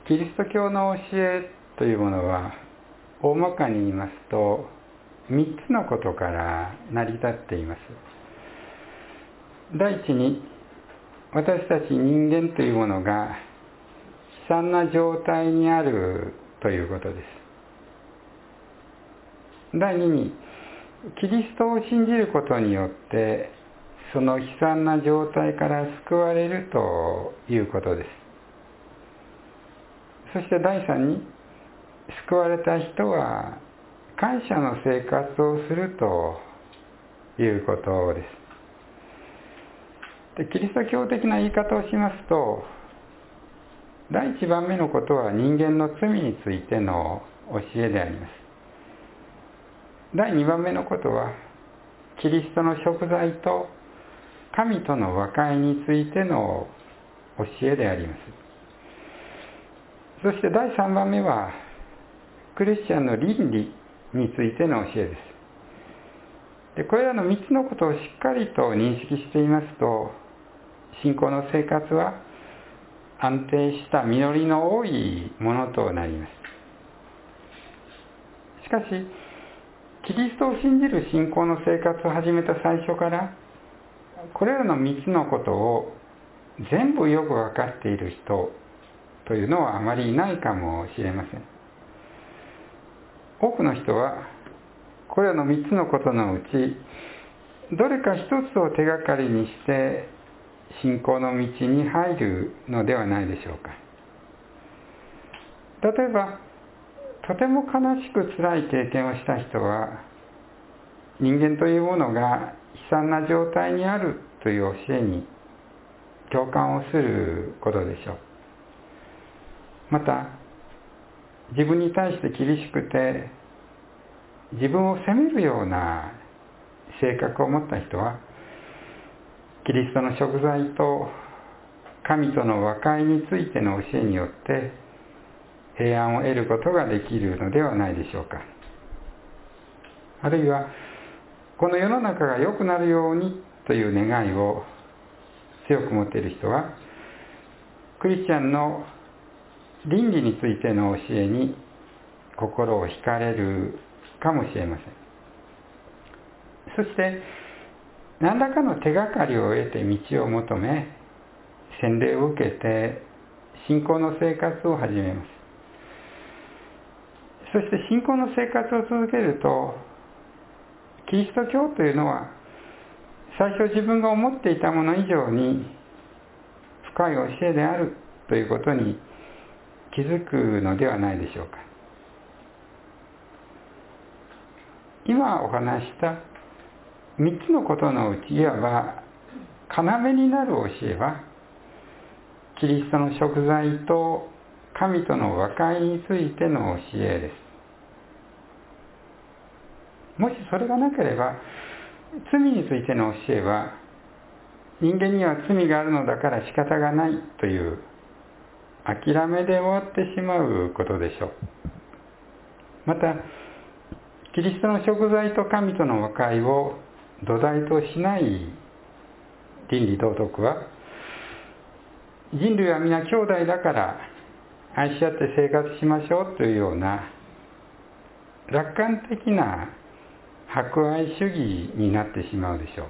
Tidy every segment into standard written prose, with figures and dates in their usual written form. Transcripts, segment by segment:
キリスト教の教えというものは大まかに言いますと3つのことから成り立っています。第一に、私たち人間というものが悲惨な状態にあるということです。第二に、キリストを信じることによってその悲惨な状態から救われるということです。そして第三に、救われた人は感謝の生活をするということです。で、キリスト教的な言い方をしますと、第一番目のことは人間の罪についての教えであります。第二番目のことはキリストの贖罪と神との和解についての教えであります。そして第三番目はクリスチャンの倫理についての教えです。で、これらの3つのことをしっかりと認識していますと、信仰の生活は安定した実りの多いものとなります。しかし、キリストを信じる信仰の生活を始めた最初から、これらの3つのことを全部よく分かっている人というのはあまりいないかもしれません。多くの人はこれらの3つのことのうちどれか一つを手がかりにして信仰の道に入るのではないでしょうか。例えば、とても悲しく辛い経験をした人は人間というものが悲惨な状態にあるという教えに共感をすることでしょう。また、自分に対して厳しくて自分を責めるような性格を持った人はキリストの贖罪と神との和解についての教えによって平安を得ることができるのではないでしょうか。あるいはこの世の中が良くなるようにという願いを強く持っている人はクリスチャンの倫理についての教えに心を惹かれるかもしれません。そして何らかの手がかりを得て道を求め洗礼を受けて信仰の生活を始めます。そして信仰の生活を続けるとキリスト教というのは最初自分が思っていたもの以上に深い教えであるということに気づくのではないでしょうか。今お話した3つのことのうちいわば要になる教えはキリストの贖罪と神との和解についての教えです。もしそれがなければ罪についての教えは人間には罪があるのだから仕方がないという諦めで終わってしまうことでしょう。またキリストの贖罪と神との和解を土台としない倫理道徳は人類は皆兄弟だから愛し合って生活しましょうというような楽観的な博愛主義になってしまうでしょう。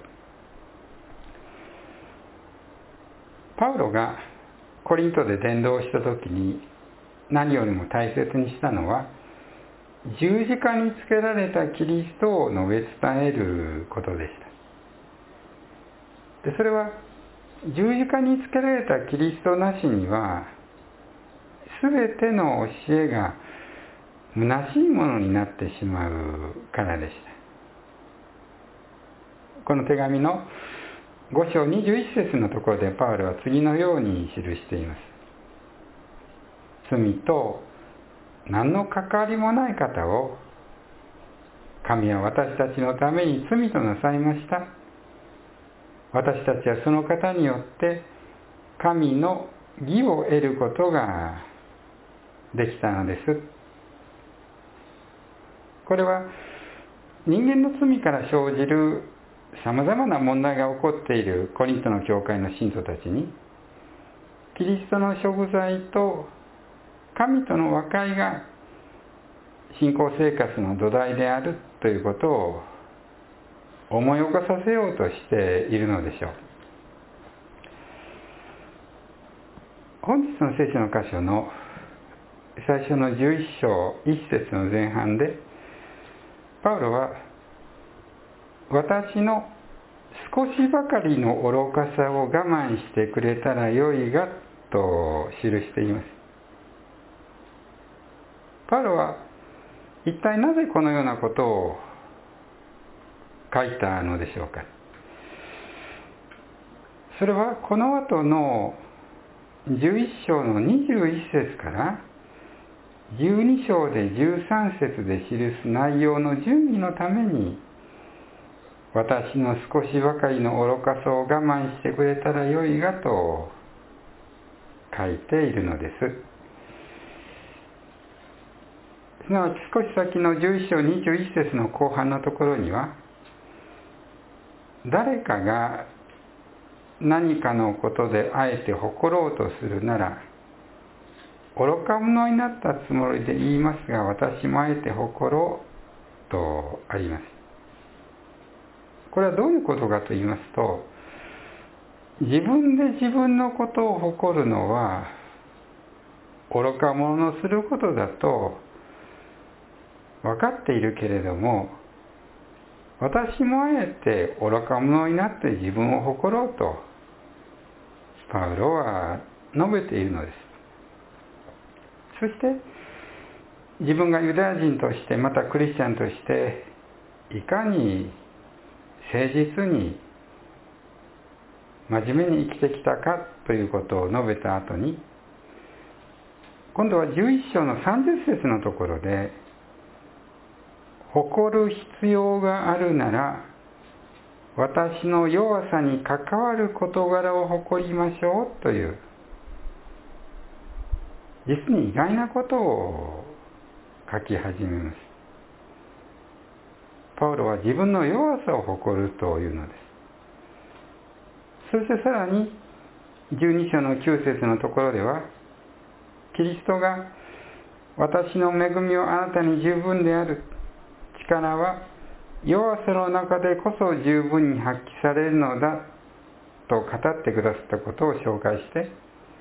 パウロがコリントで伝道した時に何よりも大切にしたのは十字架につけられたキリストを述べ伝えることでした。で、それは十字架につけられたキリストなしには全ての教えが虚しいものになってしまうからでした。この手紙の5章21節のところでパウロは次のように記しています。罪と何の関わりもない方を神は私たちのために罪となさいました。私たちはその方によって神の義を得ることができたのです。これは人間の罪から生じるさまざまな問題が起こっているコリントの教会の信徒たちにキリストの贖罪と神との和解が信仰生活の土台であるということを思い起こさせようとしているのでしょう。本日の聖書の箇所の最初の11章1節の前半で、パウロは私の少しばかりの愚かさを我慢してくれたらよいがと記しています。パウロは一体なぜこのようなことを書いたのでしょうか。それはこの後の11章の21節から12章で13節で記す内容の準備のために、私の少しばかりの愚かさを我慢してくれたらよいがと書いているのです。すなわち少し先の11章21節の後半のところには、誰かが何かのことであえて誇ろうとするなら、愚か者になったつもりで言いますが、私もあえて誇ろうとあります。これはどういうことかと言いますと、自分で自分のことを誇るのは愚か者のすることだと分かっているけれども、私もあえて愚か者になって自分を誇ろうとパウロは述べているのです。そして自分がユダヤ人として、またクリスチャンとしていかに誠実に真面目に生きてきたかということを述べた後に、今度は11章の30節のところで、誇る必要があるなら私の弱さに関わる事柄を誇りましょうという、実に意外なことを書き始めます。パウロは自分の弱さを誇るというのです。そしてさらに12章の9節のところでは、キリストが私の恵みはあなたに十分である、力は弱さの中でこそ十分に発揮されるのだと語ってくださったことを紹介して、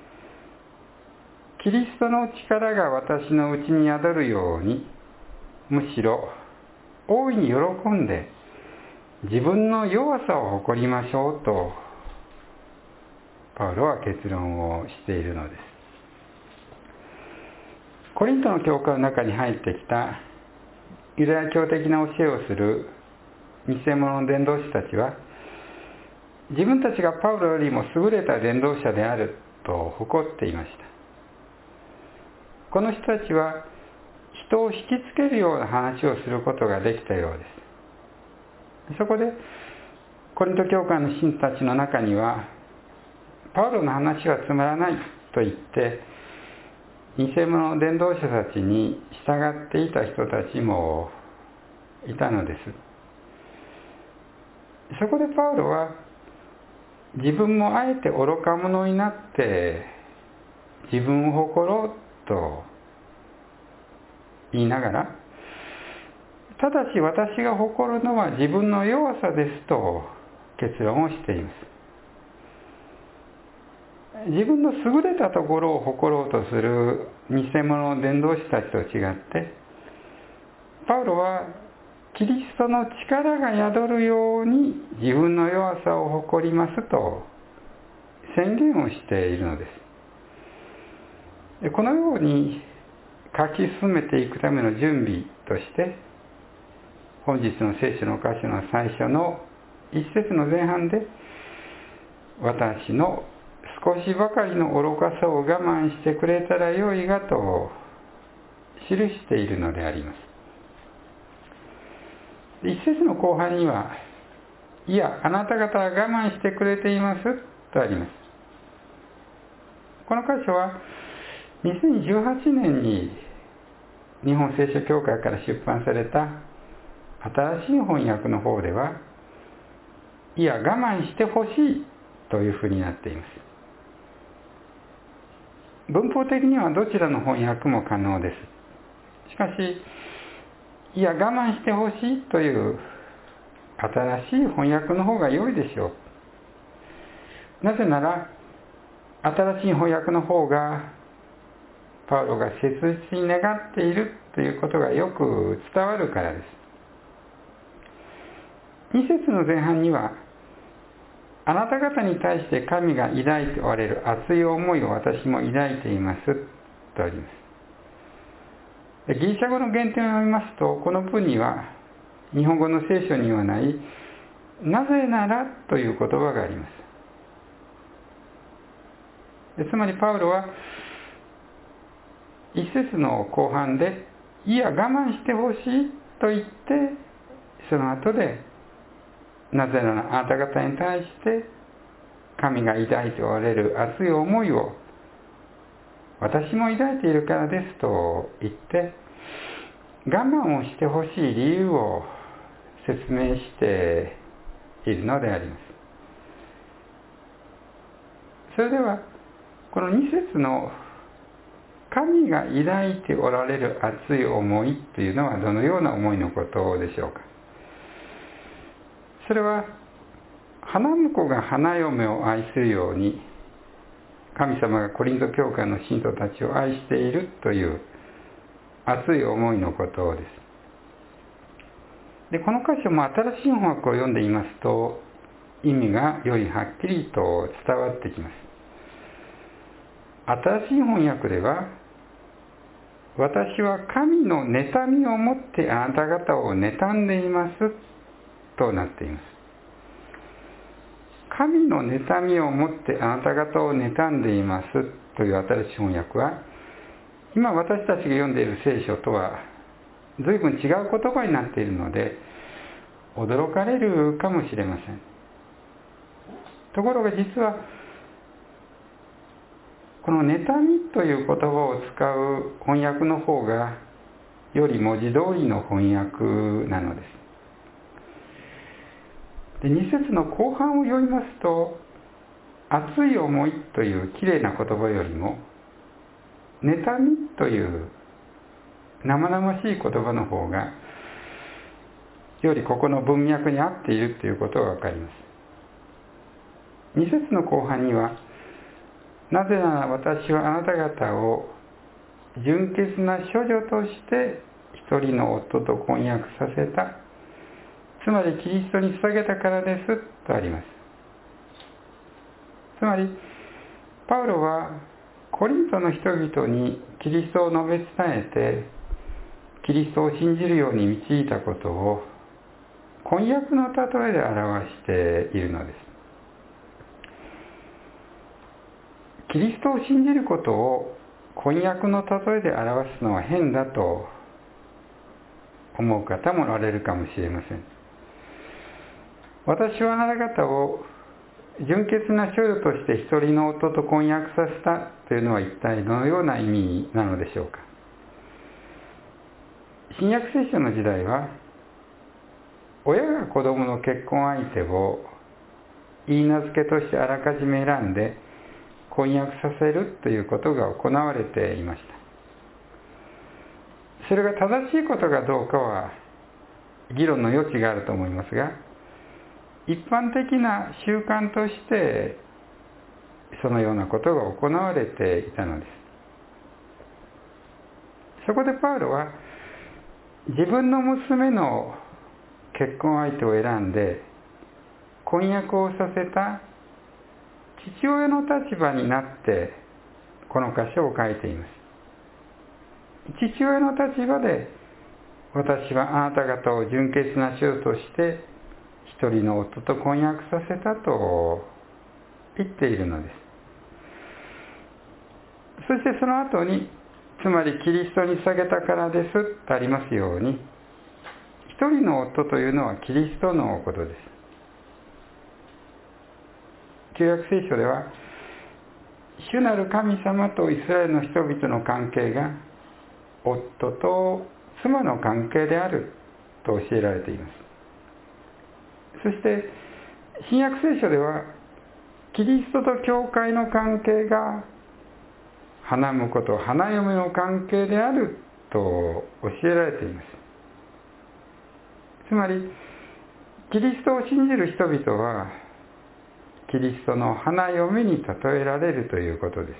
キリストの力が私のうちに宿るように、むしろ大いに喜んで自分の弱さを誇りましょうとパウロは結論をしているのです。コリントの教会の中に入ってきたユダヤ教的な教えをする偽物の伝道師たちは、自分たちがパウロよりも優れた伝道者であると誇っていました。この人たちは人を引きつけるような話をすることができたようです。そこでコリント教会の信徒たちの中には、パウロの話はつまらないと言って偽物の伝道者たちに従っていた人たちもいたのです。そこでパウロは自分もあえて愚か者になって自分を誇ろうと言いながら、ただし私が誇るのは自分の弱さですと結論をしています。自分の優れたところを誇ろうとする偽物の伝道師たちと違って、パウロはキリストの力が宿るように自分の弱さを誇りますと宣言をしているのです。このように書き進めていくための準備として、本日の聖書の箇所の最初の一節の前半で、私の少しばかりの愚かさを我慢してくれたらよいがと記しているのであります。一節の後半には、いや、あなた方は我慢してくれていますとあります。この箇所は2018年に日本聖書協会から出版された新しい翻訳の方では、いや、我慢してほしいというふうになっています。 文法的にはどちらの翻訳も可能です。しかし、いや我慢してほしいという新しい翻訳の方が良いでしょう。なぜなら、新しい翻訳の方がパウロが切実に願っているということがよく伝わるからです。2節の前半には、あなた方に対して神が抱いておられる熱い思いを私も抱いていますとあります。ギリシャ語の原点を読みますと、この文には日本語の聖書にはないなぜならという言葉があります。つまりパウロは一節の後半で、いや我慢してほしいと言って、その後で、なぜならあなた方に対して神が抱いておられる熱い思いを私も抱いているからですと言って、我慢をしてほしい理由を説明しているのであります。それでは、この2節の神が抱いておられる熱い思いというのはどのような思いのことでしょうか。それは、花婿が花嫁を愛するように、神様がコリント教会の信徒たちを愛しているという熱い思いのことです。で、この箇所も新しい翻訳を読んでいますと、意味がよりはっきりと伝わってきます。新しい翻訳では、私は神の妬みをもってあなた方を妬んでいますとなっています。神の妬みをもってあなた方を妬んでいますという新しい翻訳は、今私たちが読んでいる聖書とは随分違う言葉になっているので、驚かれるかもしれません。ところが実は、この妬みという言葉を使う翻訳の方が、より文字通りの翻訳なのです。で、2節の後半を読みますと、熱い思いというきれいな言葉よりも、妬みという生々しい言葉の方が、よりここの文脈に合っているということがわかります。2節の後半には、なぜなら私はあなた方を純潔な処女として一人の夫と婚約させた。つまりキリストに捧げたからですとあります。つまり、パウロはコリントの人々にキリストを述べ伝えて、キリストを信じるように導いたことを婚約の例えで表しているのです。キリストを信じることを婚約の例えで表すのは変だと思う方もおられるかもしれません。私はあなた方を純潔な処女として一人の夫と婚約させたというのは一体どのような意味なのでしょうか。新約聖書の時代は、親が子供の結婚相手を言い名付けとしてあらかじめ選んで婚約させるということが行われていました。それが正しいことかどうかは議論の余地があると思いますが、一般的な習慣としてそのようなことが行われていたのです。そこでパウロは自分の娘の結婚相手を選んで婚約をさせた父親の立場になってこの箇所を書いています。父親の立場で私はあなた方を純潔な主として一人の夫と婚約させたと言っているのです。そしてその後に、つまりキリストに捧げたからですとありますように、一人の夫というのはキリストのことです。旧約聖書では、主なる神様とイスラエルの人々の関係が夫と妻の関係であると教えられています。そして新約聖書ではキリストと教会の関係が花婿と花嫁の関係であると教えられています。つまりキリストを信じる人々はキリストの花嫁に例えられるということです。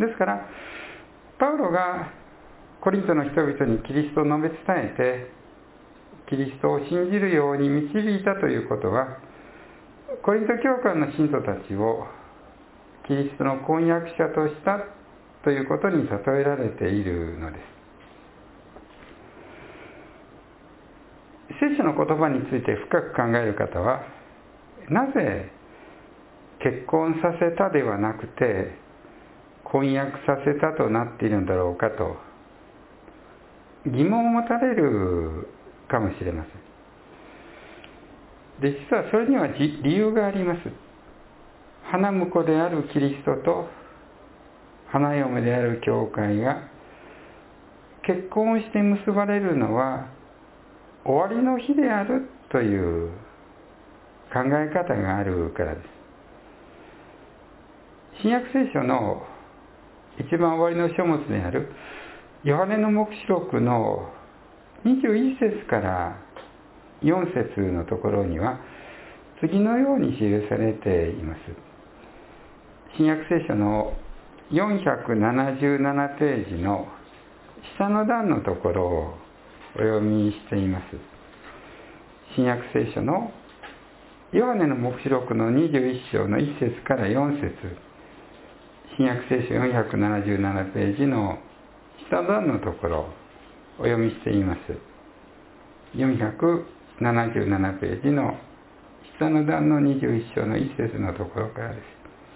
ですからパウロがコリントの人々にキリストを述べ伝えてキリストを信じるように導いたということは、コリント教会の信徒たちをキリストの婚約者としたということに例えられているのです。聖書の言葉について深く考える方は、なぜ結婚させたではなくて婚約させたとなっているんだろうかと疑問を持たれるかもしれません。で、実はそれには理由があります。花婿であるキリストと花嫁である教会が結婚して結ばれるのは終わりの日であるという考え方があるからです。新約聖書の一番終わりの書物であるヨハネの黙示録の21節から4節のところには次のように記されています。新約聖書の477ページの下の段のところをお読みしています。新約聖書のヨハネの黙示録の21章の1節から4節、新約聖書477ページの下の段のところをお読みしています。477ページの下の段の21章の1節のところからです。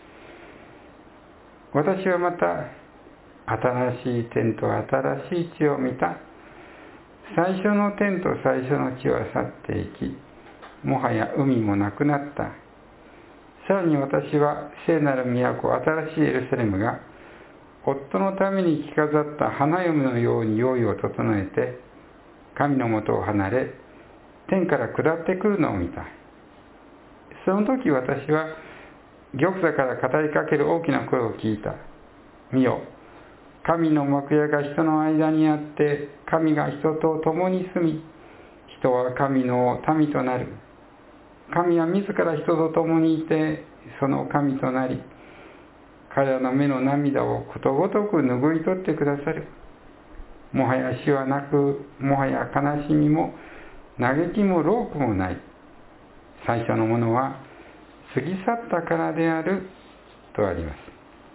私はまた新しい天と新しい地を見た。最初の天と最初の地は去っていき、もはや海もなくなった。さらに私は聖なる都、新しいエルサレムが夫のために着飾った花嫁のように用意を整えて神のもとを離れ天から下ってくるのを見た。その時私は玉座から語りかける大きな声を聞いた。見よ、神の幕屋が人の間にあって、神が人と共に住み、人は神の民となる。神は自ら人と共にいて、その神となり、彼らの目の涙をことごとく拭い取ってくださる。もはや死はなく、もはや悲しみも嘆きも労苦もない。最初のものは過ぎ去ったからであるとあります。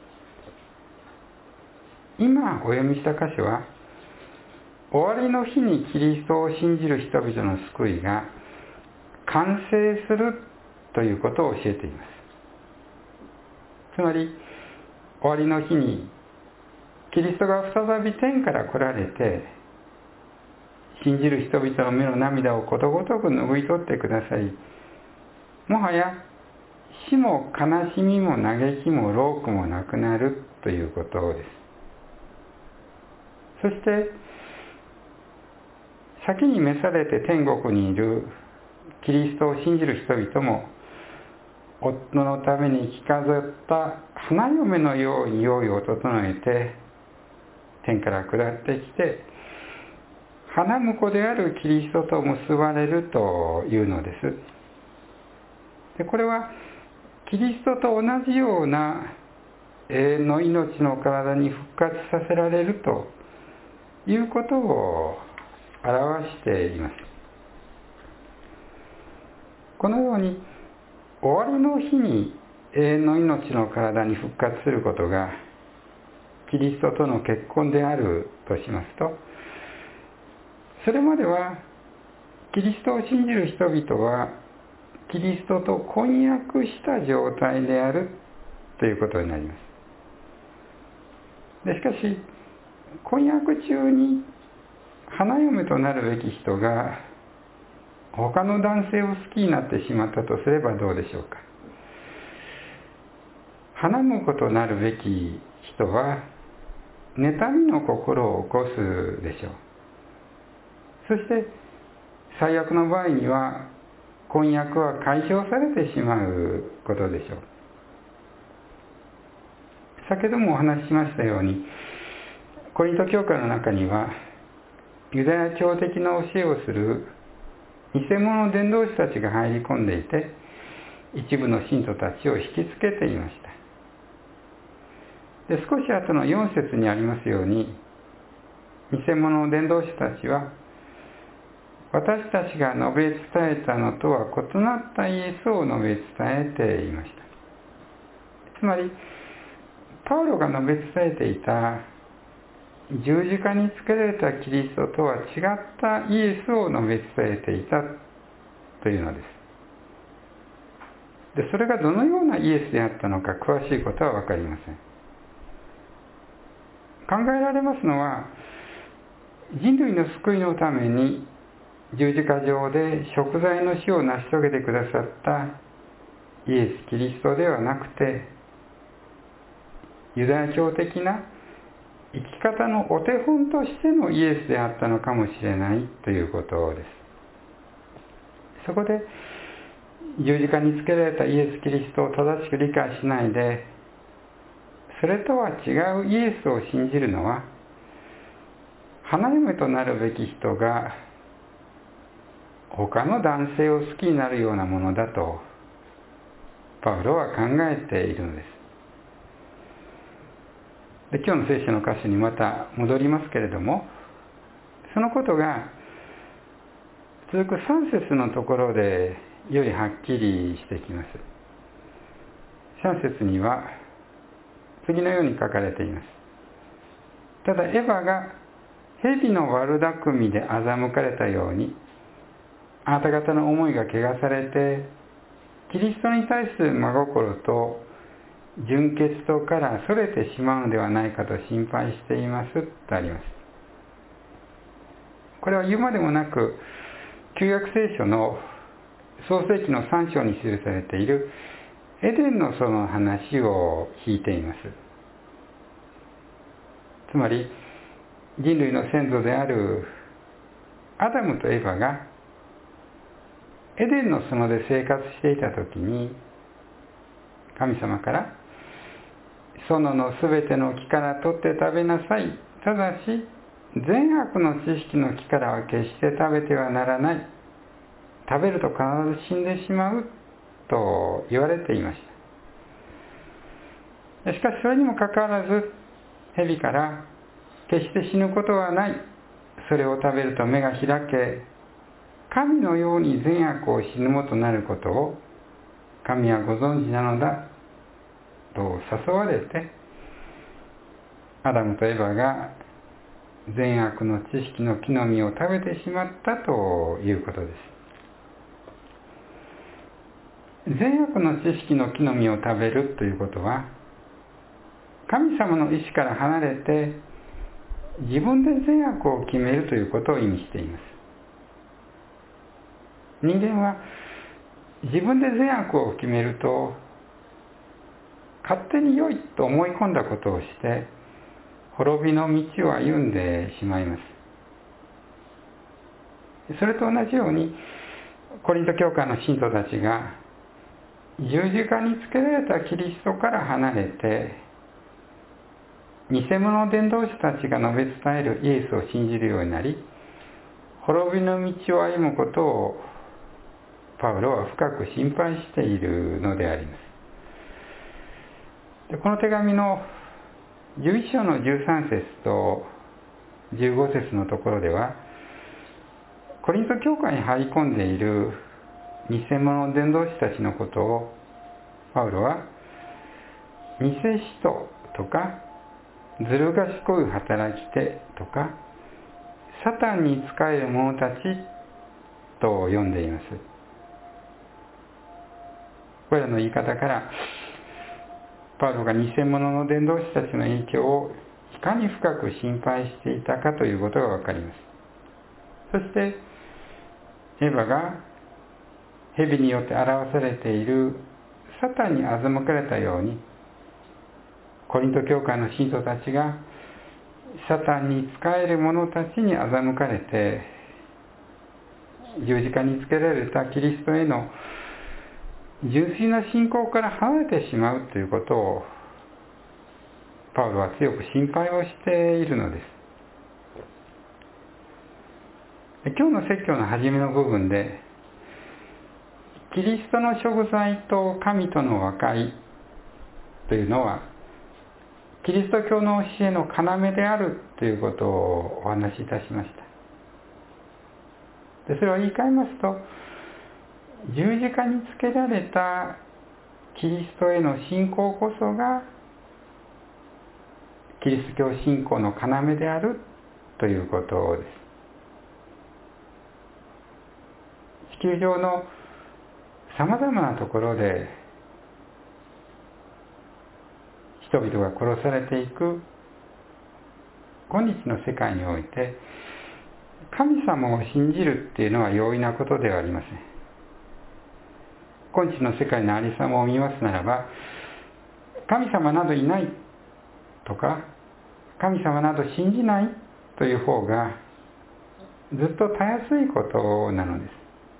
今お読みした箇所は、終わりの日にキリストを信じる人々の救いが完成するということを教えています。つまり終わりの日にキリストが再び天から来られて、信じる人々の目の涙をことごとく拭い取ってください。もはや死も悲しみも嘆きも労苦もなくなるということです。そして先に召されて天国にいるキリストを信じる人々も、夫のために着飾った花嫁のように用意を整えて天から下ってきて、花婿であるキリストと結ばれるというのです。で、これはキリストと同じような永遠の命の体に復活させられるということを表しています。このように終わりの日に永遠の命の体に復活することがキリストとの結婚であるとしますと、それまではキリストを信じる人々はキリストと婚約した状態であるということになります。でしかし婚約中に花嫁となるべき人が他の男性を好きになってしまったとすればどうでしょうか。花婿となるべき人は妬みの心を起こすでしょう。そして最悪の場合には婚約は解消されてしまうことでしょう。 先ほどもお話ししましたように、コリント教会の中にはユダヤ教的な教えをする偽物の伝道師たちが入り込んでいて、一部の信徒たちを引きつけていました。で、少し後の4節にありますように、偽物の伝道師たちは私たちが述べ伝えたのとは異なったイエスを述べ伝えていました。つまりパウロが述べ伝えていた十字架につけられたキリストとは違ったイエスを述べ伝えていたというのです。で、それがどのようなイエスであったのか詳しいことは分かりません。考えられますのは、人類の救いのために十字架上で贖罪の死を成し遂げてくださったイエス・キリストではなくて、ユダヤ教的な生き方のお手本としてのイエスであったのかもしれないということです。そこで十字架につけられたイエス・キリストを正しく理解しないで、それとは違うイエスを信じるのは、花嫁となるべき人が他の男性を好きになるようなものだとパウロは考えているのです。で、今日の聖書の箇所にまた戻りますけれども、そのことが続く3節のところでよりはっきりしてきます。3節には次のように書かれています。ただエヴァが蛇の悪巧みで欺かれたように、あなた方の思いが汚されて、キリストに対する真心と純潔とからそれてしまうのではないかと心配していますとあります。これは言うまでもなく、旧約聖書の創世記の3章に記されているエデンの園の話を引いています。つまり、人類の先祖であるアダムとエヴァがエデンの園で生活していたときに、神様から園のすべての木から取って食べなさい。ただし善悪の知識の木からは決して食べてはならない。食べると必ず死んでしまうと言われていました。しかしそれにもかかわらず、蛇から決して死ぬことはない。それを食べると目が開け、神のように善悪を知るもとなることを神はご存知なのだと誘われて、アダムとエバが善悪の知識の木の実を食べてしまったということです。善悪の知識の木の実を食べるということは、神様の意志から離れて自分で善悪を決めるということを意味しています。人間は自分で善悪を決めると、勝手に良いと思い込んだことをして滅びの道を歩んでしまいます。それと同じように、コリント教会の信徒たちが十字架につけられたキリストから離れて、偽物の伝道師たちが述べ伝えるイエスを信じるようになり、滅びの道を歩むことをパウロは深く心配しているのであります。で、この手紙の11章の13節と15節のところでは、コリント教会に入り込んでいる偽物の伝道師たちのことをパウロは偽使徒とかずる賢い働き手とかサタンに仕える者たちと呼んでいます。これらの言い方からパウロが偽物の伝道師たちの影響をいかに深く心配していたかということがわかります。そしてエヴァが蛇によって表されているサタンに欺かれたように、コリント教会の信徒たちがサタンに仕える者たちに欺かれて、十字架につけられたキリストへの純粋な信仰から離れてしまうということをパウロは強く心配をしているのです。今日の説教の初めの部分で、キリストの食材と神との和解というのは、キリスト教の教えの要であるということをお話しいたしました。でそれを言い換えますと、十字架につけられたキリストへの信仰こそが、キリスト教信仰の要であるということです。地球上のさまざまなところで人々が殺されていく今日の世界において、神様を信じるっていうのは容易なことではありません。今日の世界のありさまを見ますならば、神様などいないとか、神様など信じないという方がずっとたやすいことなのです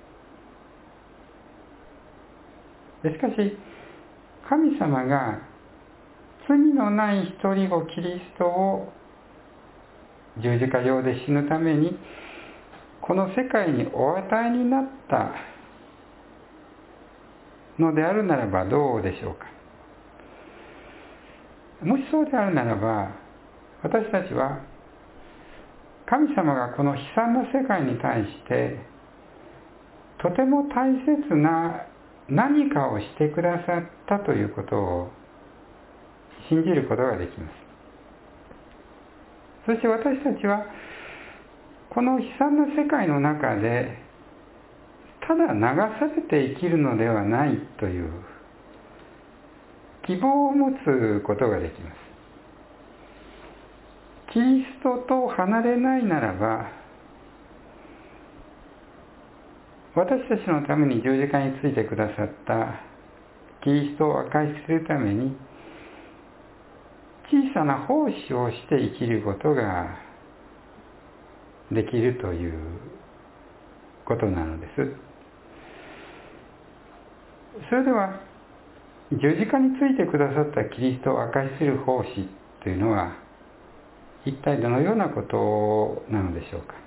。しかし、神様が罪のない一人子キリストを十字架上で死ぬためにこの世界にお与えになったのであるならばどうでしょうか。もしそうであるならば、私たちは神様がこの悲惨な世界に対してとても大切な何かをしてくださったということを信じることができます。そして私たちはこの悲惨な世界の中でただ流されて生きるのではないという希望を持つことができます。キリストと離れないならば、私たちのために十字架についてくださったキリストを和解するために小さな奉仕をして生きることができるということなのです。それでは十字架についてくださったキリストを和解する奉仕というのは一体どのようなことなのでしょうか。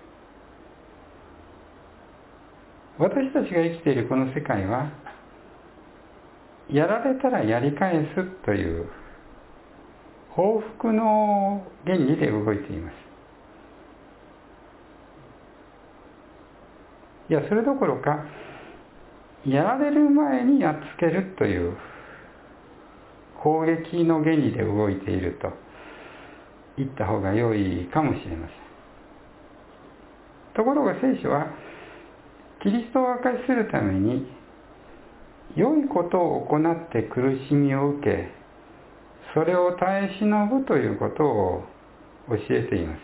私たちが生きているこの世界は、やられたらやり返すという報復の原理で動いています。いや、それどころか、やられる前にやっつけるという攻撃の原理で動いていると言った方が良いかもしれません。ところが聖書は、キリストを和解するために良いことを行って苦しみを受け、それを耐え忍ぶということを教えています。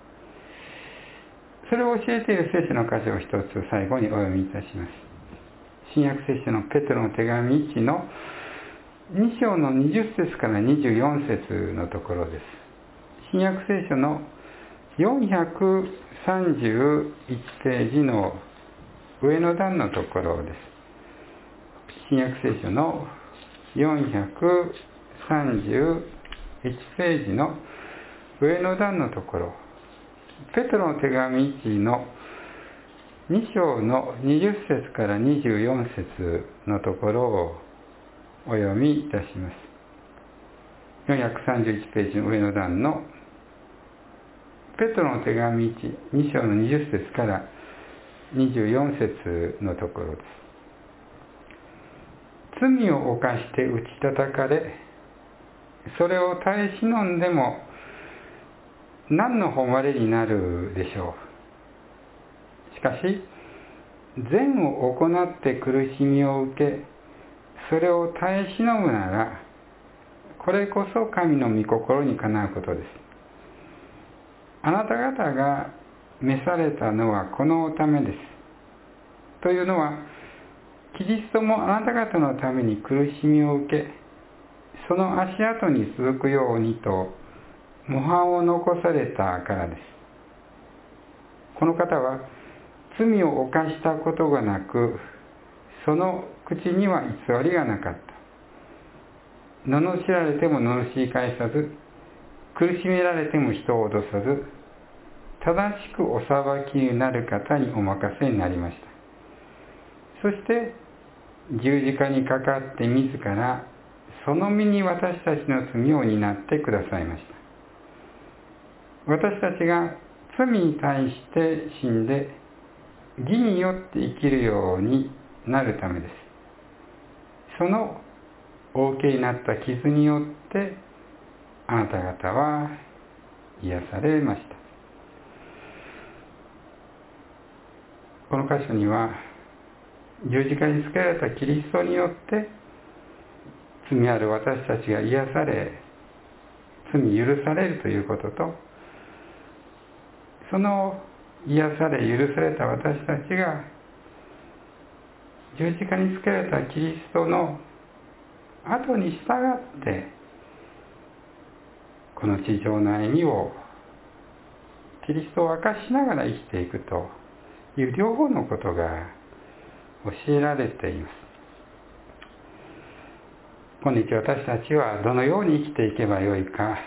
それを教えている聖書の箇所を一つ最後にお読みいたします。新約聖書のペテロの手紙1の2章の20節から24節のところです。新約聖書の431ページの上の段のところです。新約聖書の431ページの上の段のところ、ペテロの手紙1の2章の20節から24節のところをお読みいたします。431ページの上の段のペテロの手紙2章の20節から24節のところです。罪を犯して打ち叩かれ、それを耐え忍んでも何の誉れになるでしょう。しかし、善を行って苦しみを受け、それを耐え忍ぶなら、これこそ神の御心にかなうことです。あなた方が召されたのはこのためです。というのは、キリストもあなた方のために苦しみを受け、その足跡に続くようにと模範を残されたからです。この方は罪を犯したことがなく、その口には偽りがなかった。罵られても罵り返さず、 苦しめられても人を脅さず、正しくお裁きになる方にお任せになりました。そして十字架にかかって自らその身に私たちの罪を担ってくださいました。私たちが罪に対して死んで義によって生きるようになるためです。そのお受けになった傷によってあなた方は癒されました。この箇所には十字架につけられたキリストによって罪ある私たちが癒され、罪許されるということと、その癒され許された私たちが十字架につけられたキリストの後に従ってこの地上の歩みをキリストを明かしながら生きていくという両方のことが教えられています。今日私たちはどのように生きていけばよいか、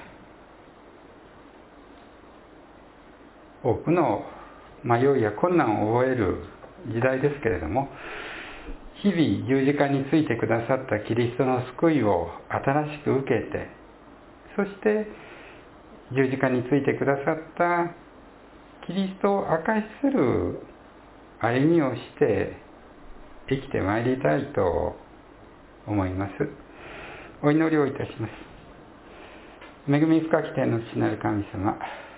多くの迷いや困難を覚える時代ですけれども、日々十字架についてくださったキリストの救いを新しく受けて、そして十字架についてくださったキリストを証しする歩みをして生きてまいりたいと思います。お祈りをいたします。恵み深き天の父なる神様、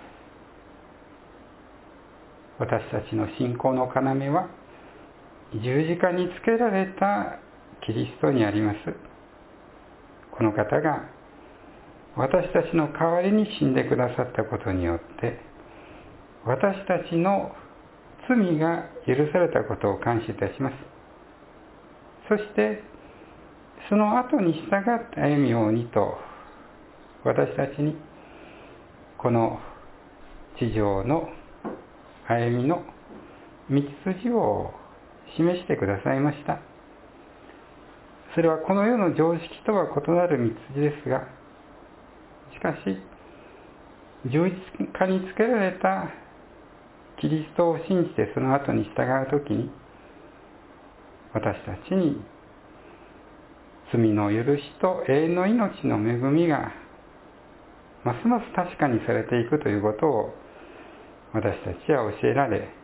私たちの信仰の要は十字架につけられたキリストにあります。この方が私たちの代わりに死んでくださったことによって私たちの罪が許されたことを感謝いたします。そしてその後に従って歩みようにと私たちにこの地上の歩みの道筋を示してくださいました。それはこの世の常識とは異なる道筋ですが、しかし十字架につけられたキリストを信じてその後に従うときに、私たちに罪の許しと永遠の命の恵みがますます確かにされていくということを私たちは教えられ、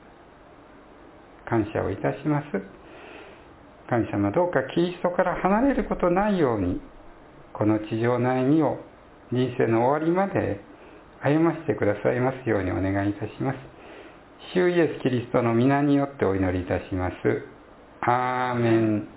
感謝をいたします。神様、どうかキリストから離れることないように、この地上の歩みを人生の終わりまで歩ませてくださいますようにお願いいたします。主イエスキリストの皆によってお祈りいたします。アーメン。